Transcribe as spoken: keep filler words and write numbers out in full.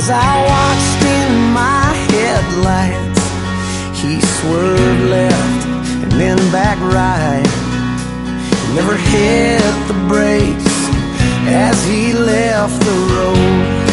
As I watched in my headlights, he swerved left and then back right, never hit the brakes as he left the road.